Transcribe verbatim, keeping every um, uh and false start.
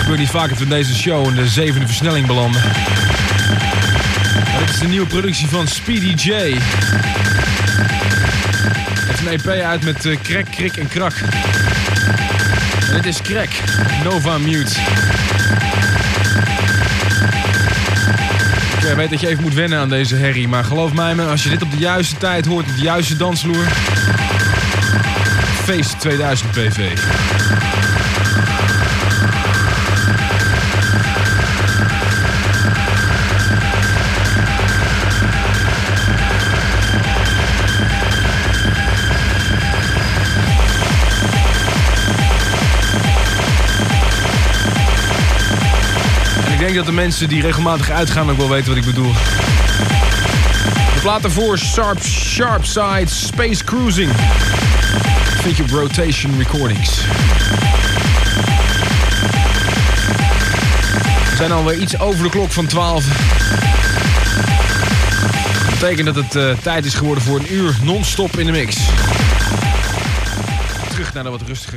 gebeurt niet vaak dat we in deze show in de zevende versnelling belanden. Maar dit is de nieuwe productie van Speedy J. Hij heeft een E P uit met uh, Krek, Krik en Krak. En dit is Krek, Nova Mute. Ik weet dat je even moet wennen aan deze herrie, maar geloof mij me, als je dit op de juiste tijd hoort, op de juiste dansvloer. Feest tweeduizend P V. Ik denk dat de mensen die regelmatig uitgaan ook wel weten wat ik bedoel. De plaat ervoor, Sharp, Sharp Side, Space Cruising. Vind je op Rotation Recordings. We zijn alweer iets over de klok van twaalf. Dat betekent dat het uh, tijd is geworden voor een uur non-stop in de mix. Terug naar de wat rustige